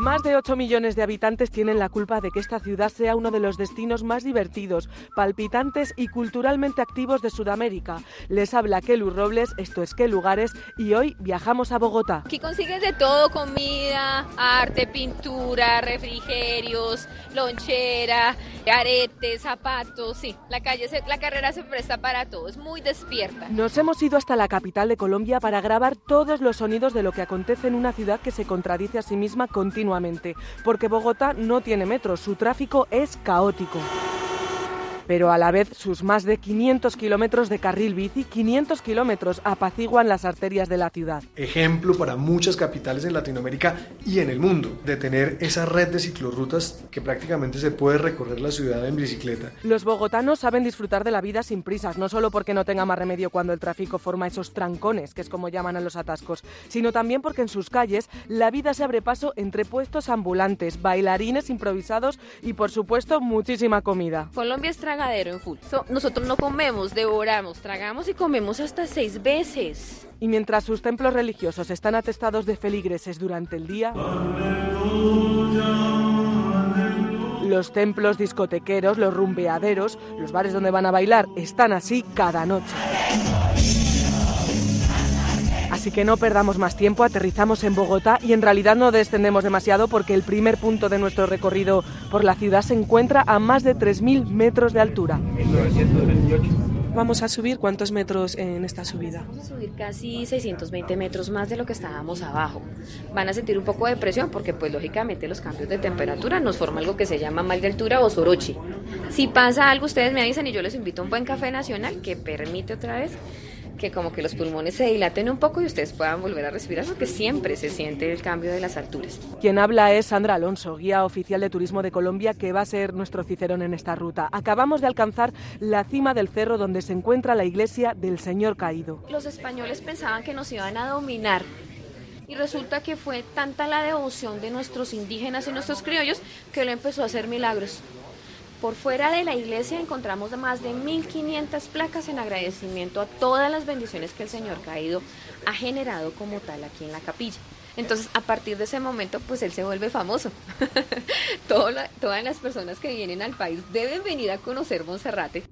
Más de 8 millones de habitantes tienen la culpa de que esta ciudad sea uno de los destinos más divertidos, palpitantes y culturalmente activos de Sudamérica. Les habla Kelu Robles, esto es Qué Lugares, y hoy viajamos a Bogotá. Aquí consigues de todo: comida, arte, pintura, refrigerios, lonchera, aretes, zapatos. Sí, la carrera se presta para todo, es muy despierta. Nos hemos ido hasta la capital de Colombia para grabar todos los sonidos de lo que acontece en una ciudad que se contradice a sí misma continuamente, porque Bogotá no tiene metro, su tráfico es caótico. Pero a la vez sus más de 500 kilómetros de carril bici, 500 kilómetros apaciguan las arterias de la ciudad. Ejemplo para muchas capitales en Latinoamérica y en el mundo, de tener esa red de ciclorrutas que prácticamente se puede recorrer la ciudad en bicicleta. Los bogotanos saben disfrutar de la vida sin prisas, no solo porque no tenga más remedio cuando el tráfico forma esos trancones, que es como llaman a los atascos, sino también porque en sus calles la vida se abre paso entre puestos ambulantes, bailarines improvisados y, por supuesto, muchísima comida. Colombia es tragadero en full. Nosotros no comemos, devoramos, tragamos y comemos hasta 6 veces. Y mientras sus templos religiosos están atestados de feligreses durante el día, los templos discotequeros, los rumbeaderos, los bares donde van a bailar, están así cada noche. Así que no perdamos más tiempo, aterrizamos en Bogotá y en realidad no descendemos demasiado porque el primer punto de nuestro recorrido por la ciudad se encuentra a más de 3.000 metros de altura. 1928. Vamos a subir, ¿cuántos metros en esta subida? Vamos a subir casi 620 metros más de lo que estábamos abajo. Van a sentir un poco de presión porque pues lógicamente los cambios de temperatura nos forma algo que se llama mal de altura o soroche. Si pasa algo ustedes me avisan y yo les invito a un buen café nacional que permite otra vez que como que los pulmones se dilaten un poco y ustedes puedan volver a respirar, porque siempre se siente el cambio de las alturas. Quien habla es Sandra Alonso, guía oficial de turismo de Colombia, que va a ser nuestro cicerón en esta ruta. Acabamos de alcanzar la cima del cerro donde se encuentra la iglesia del Señor Caído. Los españoles pensaban que nos iban a dominar y resulta que fue tanta la devoción de nuestros indígenas y nuestros criollos que él empezó a hacer milagros. Por fuera de la iglesia encontramos más de 1.500 placas en agradecimiento a todas las bendiciones que el Señor Caído ha generado como tal aquí en la capilla. Entonces, a partir de ese momento, pues él se vuelve famoso. Todas las personas que vienen al país deben venir a conocer Monserrate.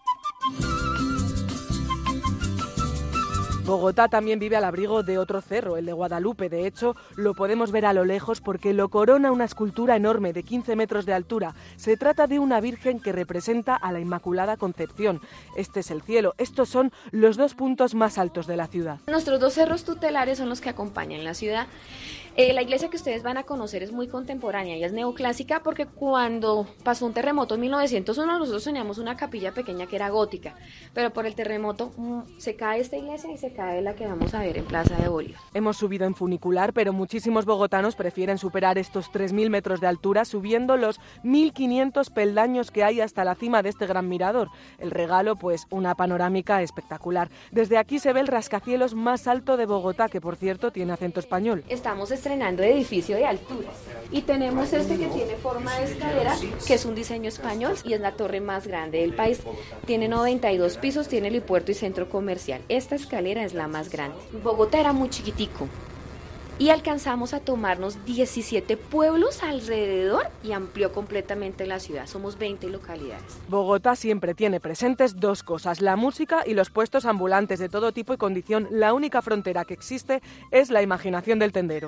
Bogotá también vive al abrigo de otro cerro, el de Guadalupe. De hecho, lo podemos ver a lo lejos porque lo corona una escultura enorme de 15 metros de altura. Se trata de una virgen que representa a la Inmaculada Concepción. Este es el cielo. Estos son los dos puntos más altos de la ciudad. Nuestros dos cerros tutelares son los que acompañan la ciudad. La iglesia que ustedes van a conocer es muy contemporánea y es neoclásica porque cuando pasó un terremoto en 1901 nosotros teníamos una capilla pequeña que era gótica, pero por el terremoto se cae esta iglesia y se cae la que vamos a ver en Plaza de Bolívar. Hemos subido en funicular, pero muchísimos bogotanos prefieren superar estos 3.000 metros de altura subiendo los 1.500 peldaños que hay hasta la cima de este gran mirador. El regalo, pues, una panorámica espectacular. Desde aquí se ve el rascacielos más alto de Bogotá, que por cierto tiene acento español. Estamos estrenando edificio de alturas y tenemos este que tiene forma de escalera, que es un diseño español y es la torre más grande del país. Tiene 92 pisos, tiene helipuerto y centro comercial. Esta escalera es la más grande. Bogotá era muy chiquitico y alcanzamos a tomarnos 17 pueblos alrededor y amplió completamente la ciudad. Somos 20 localidades. Bogotá siempre tiene presentes dos cosas: la música y los puestos ambulantes de todo tipo y condición. La única frontera que existe es la imaginación del tendero.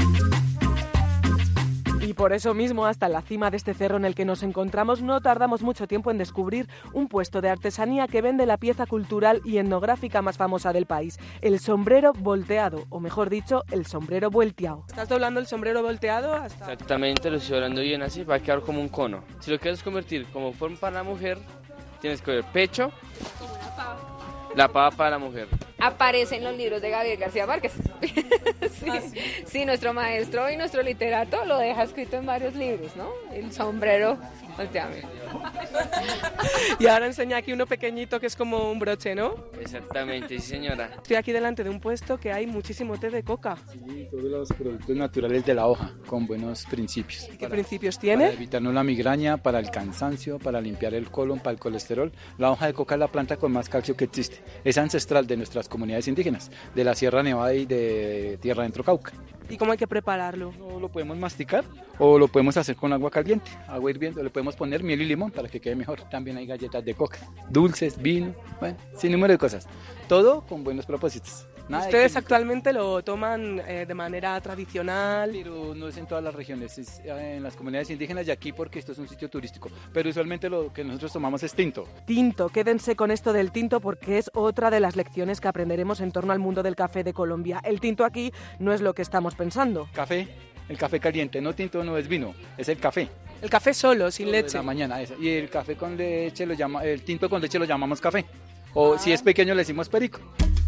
Y por eso mismo, hasta la cima de este cerro en el que nos encontramos, no tardamos mucho tiempo en descubrir un puesto de artesanía que vende la pieza cultural y etnográfica más famosa del país, el sombrero volteado, o mejor dicho, el sombrero vuelteado. ¿Estás doblando el sombrero volteado? Exactamente, lo estoy doblando bien así, va a quedar como un cono. Si lo quieres convertir como forma para la mujer, tienes que ver pecho, la pava para la mujer. Aparece en los libros de Gabriel García Márquez. Sí, nuestro maestro y nuestro literato lo deja escrito en varios libros, ¿no? El sombrero volteado. Y ahora enseña aquí uno pequeñito que es como un broche, ¿no? Exactamente, sí señora. Estoy aquí delante de un puesto que hay muchísimo té de coca. Sí, todos los productos naturales de la hoja, con buenos principios. ¿Qué principios tiene? Para evitarnos la migraña, para el cansancio, para limpiar el colon, para el colesterol. La hoja de coca es la planta con más calcio que existe. Es ancestral de nuestras comunidades indígenas, de la Sierra Nevada y de Tierra Adentro Cauca. ¿Y cómo hay que prepararlo? O lo podemos masticar o lo podemos hacer con agua caliente, agua hirviendo. Le podemos poner miel y limón para que quede mejor. También hay galletas de coca, dulces, vino, bueno, sin número de cosas. Todo con buenos propósitos. Nada ¿Ustedes actualmente lo toman de manera tradicional? Pero no es en todas las regiones, es en las comunidades indígenas y aquí porque esto es un sitio turístico. Pero usualmente lo que nosotros tomamos es tinto. Tinto, quédense con esto del tinto porque es otra de las lecciones que aprenderemos en torno al mundo del café de Colombia. El tinto aquí no es lo que estamos pensando. Café, el café caliente, no tinto, no es vino, es el café. El café solo, sin Solo de leche. la mañana, eso. Y el café con leche el tinto con leche lo llamamos café. O si es pequeño le decimos perico.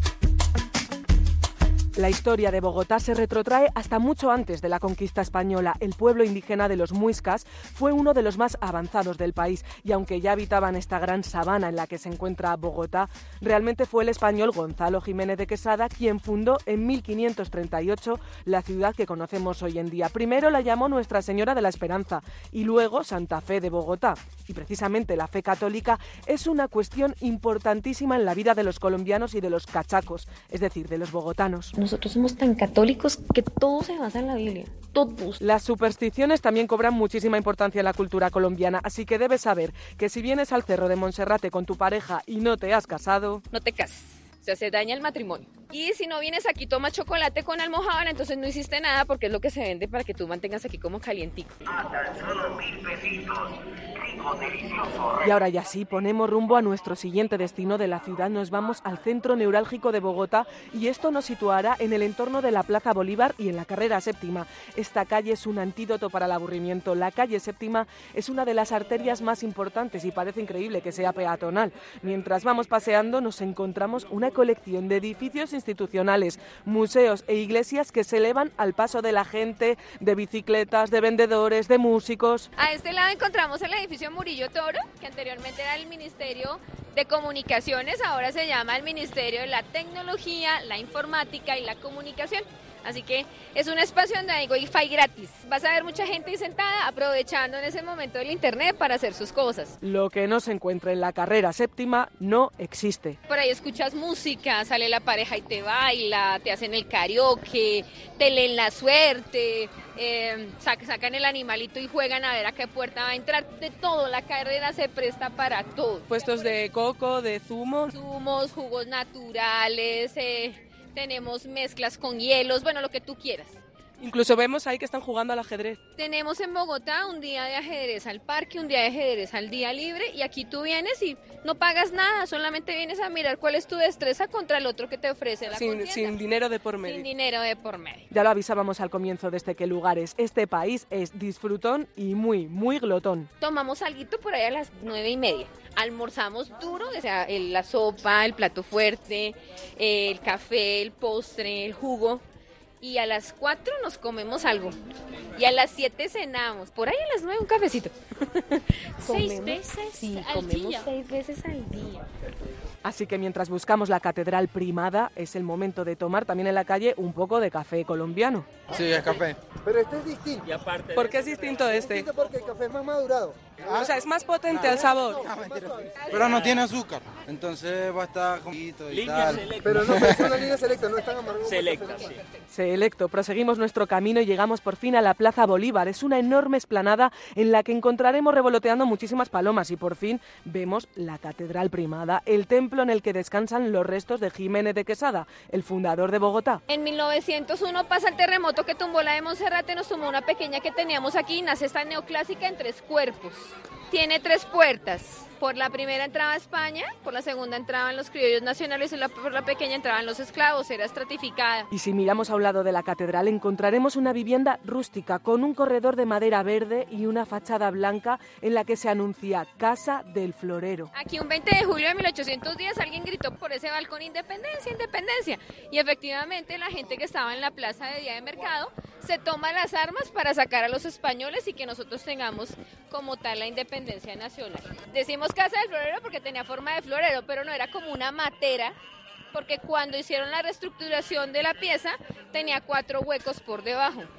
La historia de Bogotá se retrotrae hasta mucho antes de la conquista española. El pueblo indígena de los muiscas fue uno de los más avanzados del país y aunque ya habitaban esta gran sabana en la que se encuentra Bogotá, realmente fue el español Gonzalo Jiménez de Quesada quien fundó en 1538 la ciudad que conocemos hoy en día. Primero la llamó Nuestra Señora de la Esperanza y luego Santa Fe de Bogotá. Y precisamente la fe católica es una cuestión importantísima en la vida de los colombianos y de los cachacos, es decir, de los bogotanos. Nosotros somos tan católicos que todo se basa en la Biblia, todos. Las supersticiones también cobran muchísima importancia en la cultura colombiana, así que debes saber que si vienes al Cerro de Monserrate con tu pareja y no te has casado... No te cases, o sea, se daña el matrimonio. Y si no vienes aquí, tomas chocolate con almojábana, entonces no hiciste nada porque es lo que se vende para que tú mantengas aquí como calientico. Y ahora ya sí, ponemos rumbo a nuestro siguiente destino de la ciudad. Nos vamos al centro neurálgico de Bogotá y esto nos situará en el entorno de la Plaza Bolívar y en la carrera Séptima. Esta calle es un antídoto para el aburrimiento. La calle Séptima es una de las arterias más importantes y parece increíble que sea peatonal. Mientras vamos paseando nos encontramos una colección de edificios institucionales, museos e iglesias que se elevan al paso de la gente, de bicicletas, de vendedores, de músicos. A este lado encontramos el edificio Murillo Toro, que anteriormente era el Ministerio de Comunicaciones, ahora se llama el Ministerio de la Tecnología, la Informática y la Comunicación. Así que es un espacio donde hay Wi-Fi gratis. Vas a ver mucha gente ahí sentada aprovechando en ese momento el internet para hacer sus cosas. Lo que no se encuentra en la carrera Séptima no existe. Por ahí escuchas música, sale la pareja y te baila, te hacen el karaoke, te leen la suerte, sacan el animalito y juegan a ver a qué puerta va a entrar. De todo, la carrera se presta para todo. Puestos de coco, de zumos. Zumos, jugos naturales, tenemos mezclas con hielos, bueno, lo que tú quieras. Incluso vemos ahí que están jugando al ajedrez. Tenemos en Bogotá un día de ajedrez al parque, un día de ajedrez al día libre y aquí tú vienes y no pagas nada, solamente vienes a mirar cuál es tu destreza contra el otro que te ofrece la contienda. Sin dinero de por medio. Sin dinero de por medio. Ya lo avisábamos al comienzo de qué lugares. Este país es disfrutón y muy, muy glotón. Tomamos alguito por ahí a las 9:30. Almorzamos duro, o sea, la sopa, el plato fuerte, el café, el postre, el jugo. Y a las 4 nos comemos algo. Y a las 7 cenamos. Por ahí a las 9 un cafecito. 6 veces Sí, al comemos día. 6 veces al día. Así que mientras buscamos la Catedral Primada, es el momento de tomar también en la calle un poco de café colombiano. Sí, es café. Pero este es distinto. ¿Por qué es distinto este? Distinto porque el café es más madurado. O sea, es más potente el sabor. Pero no tiene azúcar. Entonces va a estar con y tal. Pero no, es una línea selecta, no es tan amargo. Selecta, sí. Selecto, proseguimos nuestro camino y llegamos por fin a la Plaza Bolívar. Es una enorme explanada en la que encontraremos revoloteando muchísimas palomas y por fin vemos la Catedral Primada, el templo en el que descansan los restos de Jiménez de Quesada, el fundador de Bogotá. En 1901 pasa el terremoto que tumbó la de Monserrate, nos tomó una pequeña que teníamos aquí y nace esta neoclásica en 3 cuerpos. Tiene 3 puertas. Por la primera entraba España, por la segunda entraban los criollos nacionales y por la pequeña entraban los esclavos, era estratificada. Y si miramos a un lado de la catedral encontraremos una vivienda rústica con un corredor de madera verde y una fachada blanca en la que se anuncia Casa del Florero. Aquí un 20 de julio de 1810 alguien gritó por ese balcón independencia, independencia. Y efectivamente la gente que estaba en la plaza de día de mercado se toma las armas para sacar a los españoles y que nosotros tengamos como tal la independencia nacional. Decimos Casa del Florero porque tenía forma de florero, pero no era como una matera, porque cuando hicieron la reestructuración de la pieza tenía 4 huecos por debajo.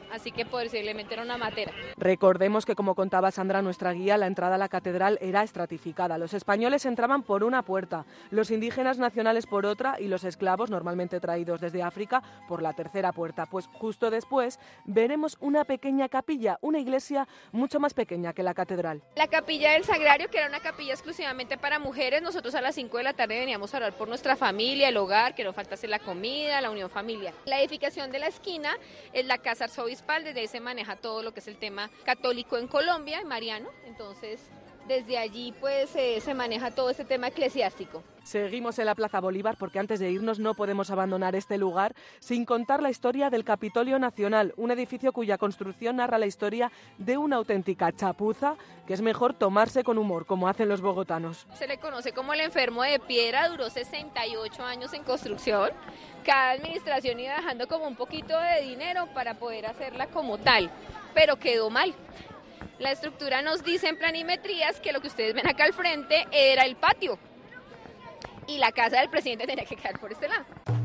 así que posiblemente era una matera. Recordemos que, como contaba Sandra, nuestra guía, la entrada a la catedral era estratificada. Los españoles entraban por una puerta, los indígenas nacionales por otra y los esclavos, normalmente traídos desde África, por la tercera puerta. Pues justo después veremos una pequeña capilla, una iglesia mucho más pequeña que la catedral. La capilla del Sagrario, que era una capilla exclusivamente para mujeres. Nosotros a las 5 de la tarde veníamos a orar por nuestra familia, el hogar, que no faltase la comida, la unión familiar. La edificación de la esquina es la casa arzobispal, desde ahí se maneja todo lo que es el tema católico en Colombia, en mariano, entonces desde allí pues se maneja todo este tema eclesiástico. Seguimos en la Plaza Bolívar porque antes de irnos no podemos abandonar este lugar sin contar la historia del Capitolio Nacional, un edificio cuya construcción narra la historia de una auténtica chapuza que es mejor tomarse con humor, como hacen los bogotanos. Se le conoce como el enfermo de piedra, duró 68 años en construcción. Cada administración iba dejando como un poquito de dinero para poder hacerla como tal, pero quedó mal. La estructura nos dice en planimetrías que lo que ustedes ven acá al frente era el patio y la casa del presidente tenía que quedar por este lado.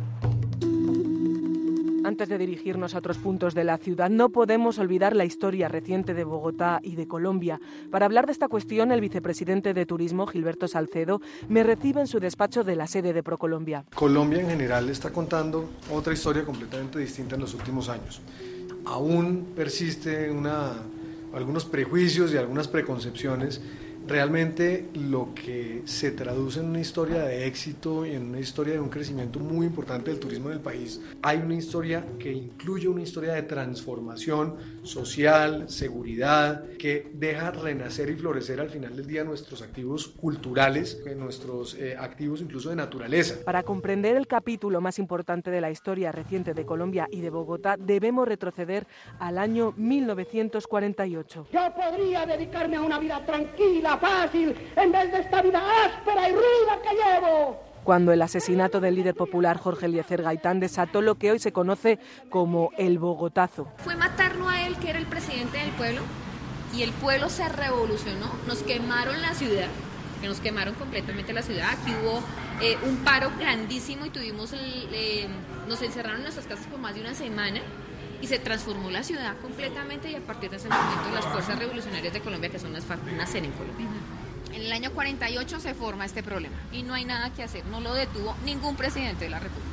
Antes de dirigirnos a otros puntos de la ciudad, no podemos olvidar la historia reciente de Bogotá y de Colombia. Para hablar de esta cuestión, el vicepresidente de Turismo, Gilberto Salcedo, me recibe en su despacho de la sede de Procolombia. Colombia en general está contando otra historia completamente distinta en los últimos años. Aún persiste algunos prejuicios y algunas preconcepciones. Realmente lo que se traduce en una historia de éxito y en una historia de un crecimiento muy importante del turismo en el país. Hay una historia que incluye una historia de transformación social, seguridad, que deja renacer y florecer al final del día nuestros activos culturales, nuestros activos incluso de naturaleza. Para comprender el capítulo más importante de la historia reciente de Colombia y de Bogotá, debemos retroceder al año 1948. Yo podría dedicarme a una vida tranquila, fácil, en vez de esta vida áspera y ruda que llevo. Cuando el asesinato del líder popular Jorge Eliezer Gaitán desató lo que hoy se conoce como el Bogotazo. Fue matarlo a él, que era el presidente del pueblo, y el pueblo se revolucionó. Nos quemaron la ciudad, que nos quemaron completamente la ciudad. Aquí hubo un paro grandísimo y nos encerraron en nuestras casas por más de una semana. Y se transformó la ciudad completamente, y a partir de ese momento las Fuerzas Revolucionarias de Colombia, que son las FARC, nacen en Colombia. En el año 48 se forma este problema y no hay nada que hacer, no lo detuvo ningún presidente de la República.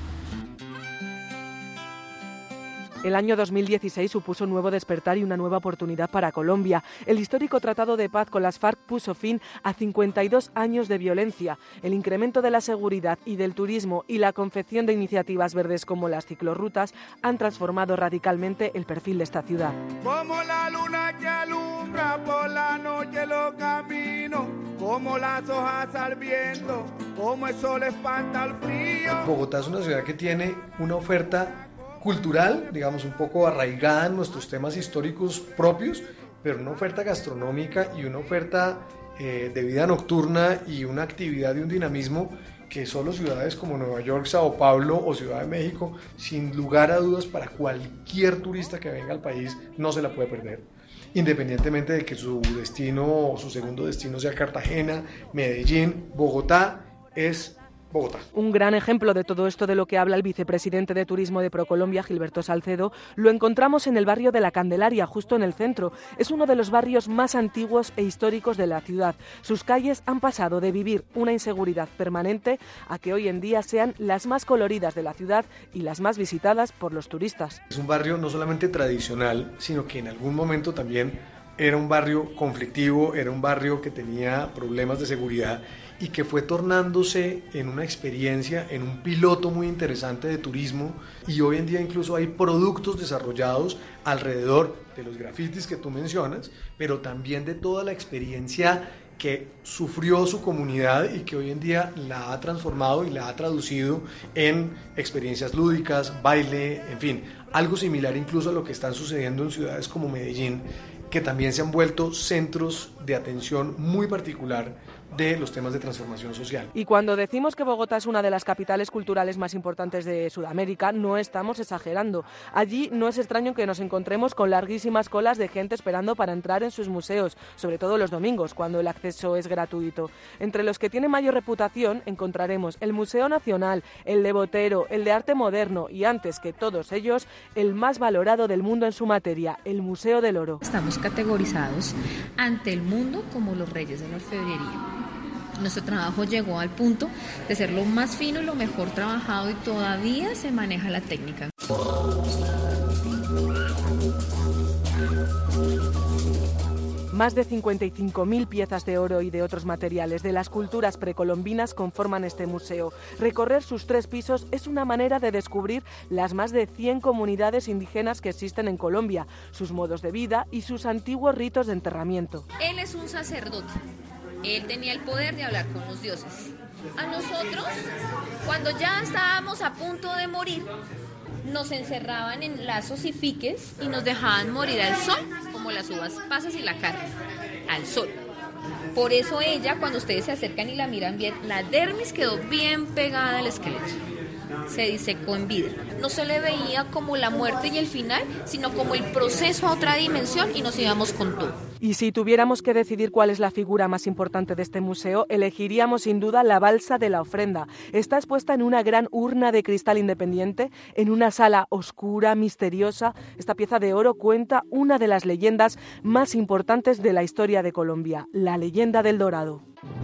El año 2016 supuso un nuevo despertar y una nueva oportunidad para Colombia. El histórico tratado de paz con las FARC puso fin a 52 años de violencia. El incremento de la seguridad y del turismo y la confección de iniciativas verdes como las ciclorrutas han transformado radicalmente el perfil de esta ciudad. Como la luna que alumbra por la noche los caminos, como las hojas al viento, como el sol espanta el frío. Bogotá es una ciudad que tiene una oferta cultural, digamos, un poco arraigada en nuestros temas históricos propios, pero una oferta gastronómica y una oferta de vida nocturna y una actividad y un dinamismo que solo ciudades como Nueva York, Sao Paulo o Ciudad de México, sin lugar a dudas, para cualquier turista que venga al país no se la puede perder, independientemente de que su destino o su segundo destino sea Cartagena, Medellín. Bogotá es Bogotá. Un gran ejemplo de todo esto de lo que habla el vicepresidente de Turismo de Procolombia, Gilberto Salcedo, lo encontramos en el barrio de La Candelaria, justo en el centro. Es uno de los barrios más antiguos e históricos de la ciudad. Sus calles han pasado de vivir una inseguridad permanente a que hoy en día sean las más coloridas de la ciudad y las más visitadas por los turistas. Es un barrio no solamente tradicional, sino que en algún momento también era un barrio conflictivo, era un barrio que tenía problemas de seguridad y que fue tornándose en una experiencia, en un piloto muy interesante de turismo, y hoy en día incluso hay productos desarrollados alrededor de los grafitis que tú mencionas, pero también de toda la experiencia que sufrió su comunidad y que hoy en día la ha transformado y la ha traducido en experiencias lúdicas, baile, en fin, algo similar incluso a lo que están sucediendo en ciudades como Medellín, que también se han vuelto centros de atención muy particular de los temas de transformación social. Y cuando decimos que Bogotá es una de las capitales culturales más importantes de Sudamérica, no estamos exagerando. Allí no es extraño que nos encontremos con larguísimas colas de gente esperando para entrar en sus museos, sobre todo los domingos, cuando el acceso es gratuito. Entre los que tienen mayor reputación encontraremos el Museo Nacional, el de Botero, el de Arte Moderno y, antes que todos ellos, el más valorado del mundo en su materia, el Museo del Oro. Estamos categorizados ante el mundo como los reyes de la orfebrería. Nuestro trabajo llegó al punto de ser lo más fino y lo mejor trabajado y todavía se maneja la técnica. Más de 55.000 piezas de oro y de otros materiales de las culturas precolombinas conforman este museo. Recorrer sus 3 pisos es una manera de descubrir las más de 100 comunidades indígenas que existen en Colombia, sus modos de vida y sus antiguos ritos de enterramiento. Él es un sacerdote. Él tenía el poder de hablar con los dioses. A nosotros, cuando ya estábamos a punto de morir, nos encerraban en lazos y fiques y nos dejaban morir al sol, como las uvas pasas y la carne, al sol. Por eso ella, cuando ustedes se acercan y la miran bien, la dermis quedó bien pegada al esqueleto. Se disecó en vida. No se le veía como la muerte y el final, sino como el proceso a otra dimensión y nos íbamos con todo. Y si tuviéramos que decidir cuál es la figura más importante de este museo, elegiríamos sin duda la balsa de la ofrenda. Está expuesta en una gran urna de cristal independiente, en una sala oscura, misteriosa. Esta pieza de oro cuenta una de las leyendas más importantes de la historia de Colombia, la leyenda del Dorado.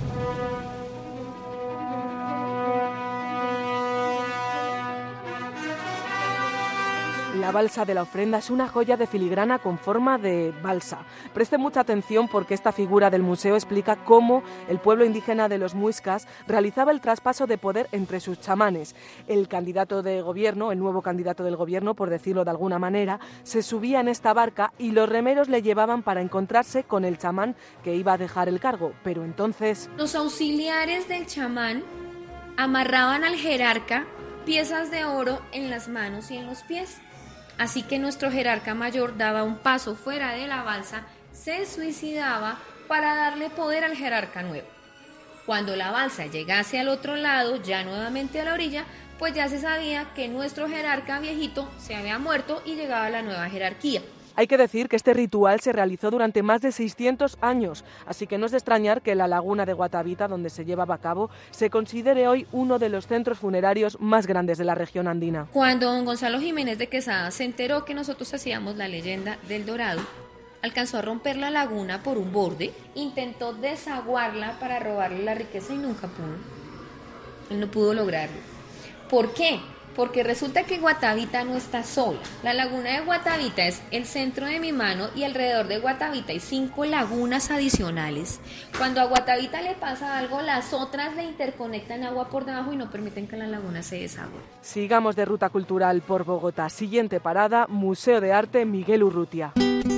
La balsa de la ofrenda es una joya de filigrana con forma de balsa. Preste mucha atención porque esta figura del museo explica cómo el pueblo indígena de los muiscas realizaba el traspaso de poder entre sus chamanes. El candidato de gobierno, el nuevo candidato del gobierno, por decirlo de alguna manera, se subía en esta barca y los remeros le llevaban para encontrarse con el chamán que iba a dejar el cargo. Pero entonces... Los auxiliares del chamán amarraban al jerarca piezas de oro en las manos y en los pies. Así que nuestro jerarca mayor daba un paso fuera de la balsa, se suicidaba para darle poder al jerarca nuevo. Cuando la balsa llegase al otro lado, ya nuevamente a la orilla, pues ya se sabía que nuestro jerarca viejito se había muerto y llegaba la nueva jerarquía. Hay que decir que este ritual se realizó durante más de 600 años, así que no es de extrañar que la laguna de Guatavita, donde se llevaba a cabo, se considere hoy uno de los centros funerarios más grandes de la región andina. Cuando don Gonzalo Jiménez de Quesada se enteró que nosotros hacíamos la leyenda del Dorado, alcanzó a romper la laguna por un borde, intentó desaguarla para robarle la riqueza y nunca pudo. Él no pudo lograrlo. ¿Por qué? Porque resulta que Guatavita no está sola. La laguna de Guatavita es el centro de mi mano y alrededor de Guatavita hay 5 lagunas adicionales. Cuando a Guatavita le pasa algo, las otras le interconectan agua por debajo y no permiten que la laguna se desagüe. Sigamos de ruta cultural por Bogotá. Siguiente parada, Museo de Arte Miguel Urrutia.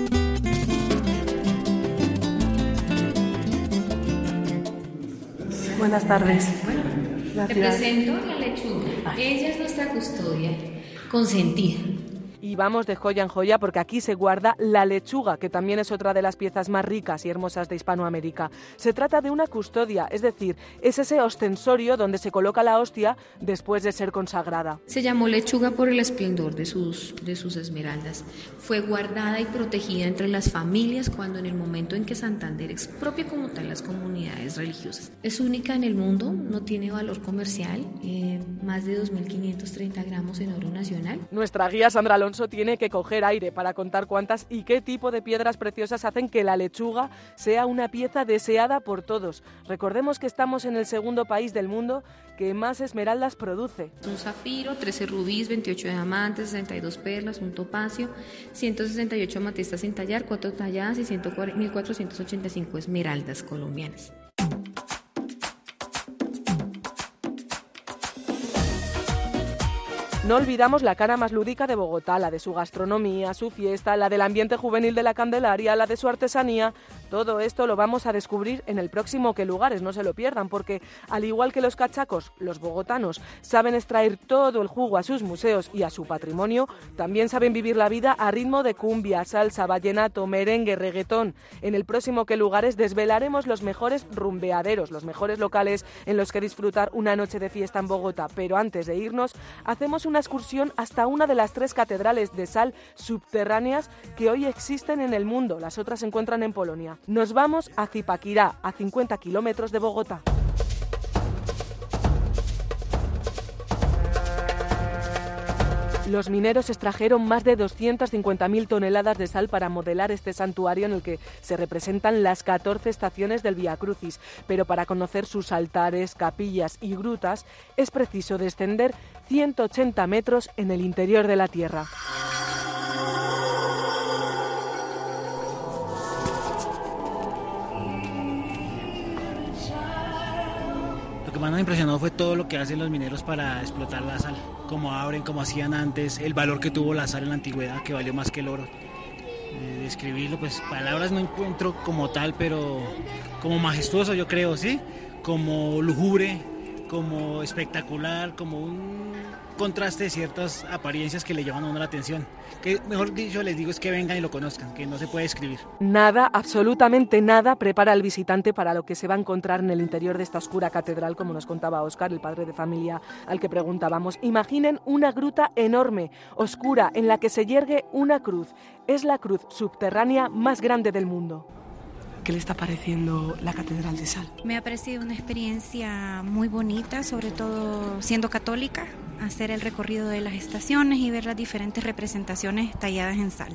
Buenas tardes. Te presento la lechuga. Ella es nuestra custodia consentida. Y vamos de joya en joya porque aquí se guarda la lechuga, que también es otra de las piezas más ricas y hermosas de Hispanoamérica. Se trata de una custodia, es decir, es ese ostensorio donde se coloca la hostia después de ser consagrada. Se llamó lechuga por el esplendor de sus esmeraldas. Fue guardada y protegida entre las familias cuando en el momento en que Santander expropia como tal las comunidades religiosas. Es única en el mundo, no tiene valor comercial, más de 2.530 gramos en oro nacional. Nuestra guía Sandra Alonso tiene que coger aire para contar cuántas y qué tipo de piedras preciosas hacen que la lechuga sea una pieza deseada por todos. Recordemos que estamos en el segundo país del mundo que más esmeraldas produce. Un zafiro, 13 rubíes, 28 diamantes, 62 perlas, un topacio, 168 amatestas sin tallar, 4 talladas y 1.485 esmeraldas colombianas. No olvidamos la cara más lúdica de Bogotá, la de su gastronomía, su fiesta, la del ambiente juvenil de la Candelaria, la de su artesanía. Todo esto lo vamos a descubrir en el próximo ¿Qué lugares? No se lo pierdan, porque al igual que los cachacos, los bogotanos saben extraer todo el jugo a sus museos y a su patrimonio, también saben vivir la vida a ritmo de cumbia, salsa, vallenato, merengue, reggaetón. En el próximo ¿Qué lugares? Desvelaremos los mejores rumbeaderos, los mejores locales en los que disfrutar una noche de fiesta en Bogotá. Pero antes de irnos, hacemos una excursión hasta una de las 3 catedrales de sal subterráneas que hoy existen en el mundo. Las otras se encuentran en Polonia. Nos vamos a Zipaquirá, a 50 kilómetros de Bogotá. Los mineros extrajeron más de 250.000 toneladas de sal para modelar este santuario en el que se representan las 14 estaciones del Vía Crucis. Pero para conocer sus altares, capillas y grutas es preciso descender 180 metros en el interior de la tierra. Lo que más nos impresionó fue todo lo que hacen los mineros para explotar la sal, cómo abren, cómo hacían antes, el valor que tuvo la sal en la antigüedad, que valió más que el oro. Describirlo, pues palabras no encuentro como tal, pero como majestuoso yo creo, ¿sí? Como lúgubre, como espectacular, como un contraste de ciertas apariencias que le llaman a uno la atención. Que mejor dicho les digo es que vengan y lo conozcan, que no se puede describir. Nada, absolutamente nada prepara al visitante para lo que se va a encontrar en el interior de esta oscura catedral, como nos contaba Óscar, el padre de familia al que preguntábamos. Imaginen una gruta enorme, oscura, en la que se yergue una cruz. Es la cruz subterránea más grande del mundo. ¿Qué le está pareciendo la Catedral de Sal? Me ha parecido una experiencia muy bonita, sobre todo siendo católica, hacer el recorrido de las estaciones y ver las diferentes representaciones talladas en sal.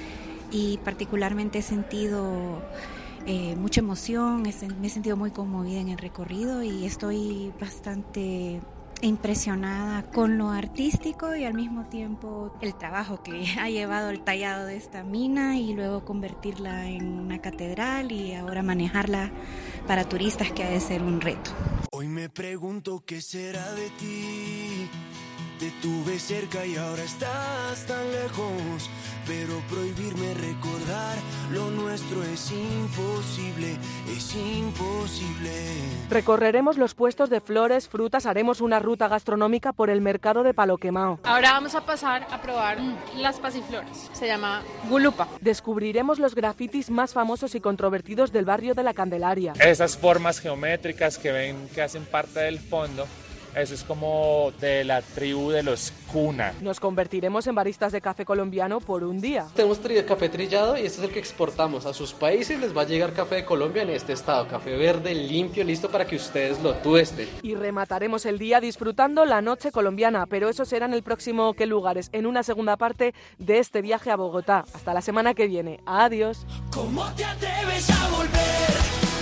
Y particularmente he sentido mucha emoción, me he sentido muy conmovida en el recorrido y estoy bastante impresionada con lo artístico y al mismo tiempo el trabajo que ha llevado el tallado de esta mina y luego convertirla en una catedral y ahora manejarla para turistas, que ha de ser un reto. Hoy me pregunto qué será de ti. Te tuve cerca y ahora estás tan lejos, pero prohibirme recordar lo nuestro es imposible, es imposible. Recorreremos los puestos de flores, frutas, haremos una ruta gastronómica por el mercado de Palo Quemao. Ahora vamos a pasar a probar las pasiflores, se llama gulupa. Descubriremos los grafitis más famosos y controvertidos del barrio de la Candelaria. Esas formas geométricas que ven que hacen parte del fondo, eso es como de la tribu de los Cuna. Nos convertiremos en baristas de café colombiano por un día. Tenemos café trillado y este es el que exportamos a sus países. Les va a llegar café de Colombia en este estado, café verde, limpio, listo para que ustedes lo tuesten. Y remataremos el día disfrutando la noche colombiana, pero eso será en el próximo ¿Qué lugares? En una segunda parte de este viaje a Bogotá. Hasta la semana que viene. Adiós. ¿Cómo te atreves a volver?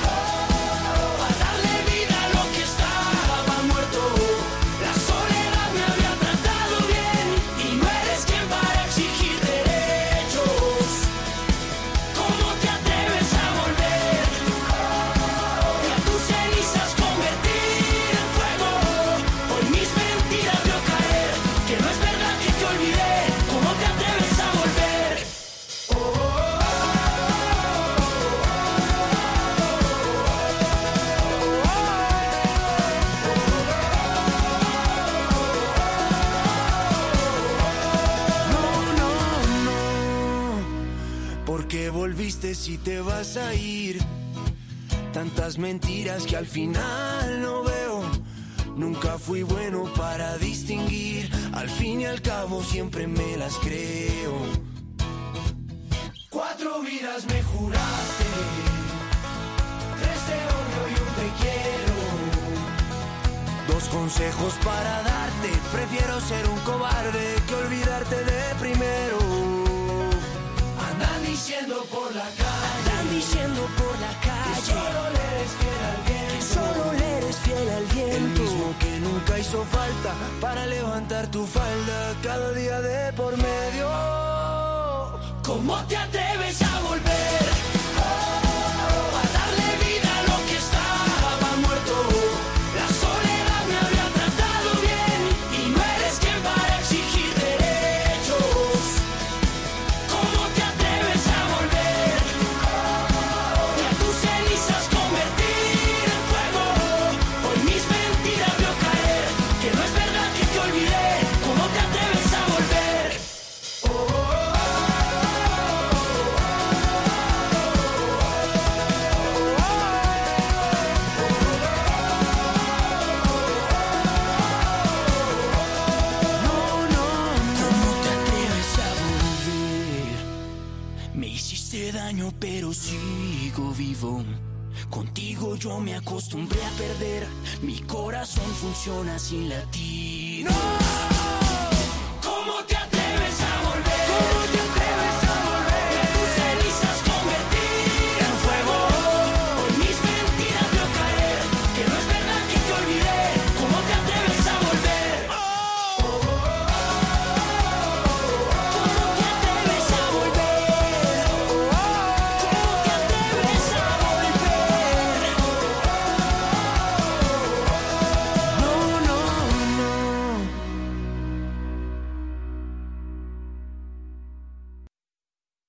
A darle vida a lo que estaba muerto. La soledad me había tratado bien y no eres quien para exigir derechos. ¿Cómo te atreves a volver? Y a tus cenizas convertir en fuego. Hoy mis mentiras veo caer, que no es verdad que te olvidé. ¿Cómo te atreves a volver? ¿Por qué volviste si te vas a ir? Tantas mentiras que al final no veo. Nunca fui bueno para distinguir. Al fin y al cabo siempre me las creo. 4 vidas me juraste, 3 te odio y 1 te quiero. 2 consejos para darte. Prefiero ser un cobarde que olvidarte de primero. Andan diciendo por la calle, que solo le eres fiel al viento, que solo le eres fiel al viento. El mismo que nunca hizo falta para levantar tu falda cada día de por medio. ¿Cómo te atreves a volver? A darle vida a lo que estaba muerto. La soledad me había tratado bien y no eres quien para exigir hiciste daño, pero sigo vivo. Contigo yo me acostumbré a perder. Mi corazón funciona sin latir. ¡No!